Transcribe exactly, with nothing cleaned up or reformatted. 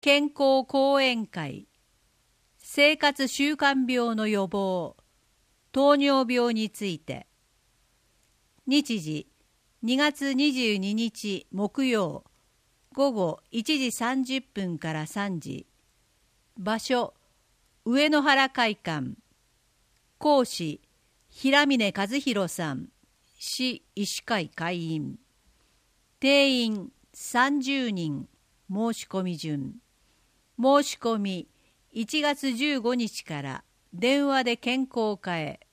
健康講演会、生活習慣病の予防、糖尿病について。日時にがつにじゅうににち木曜、午後いちじさんじゅっぷんからさんじ。場所、上野原会館。講師、平峰和弘さん、市医師会会員。定員さんじゅうにん、申し込み順。申し込みいちがつじゅうごにちから電話で健康課へ。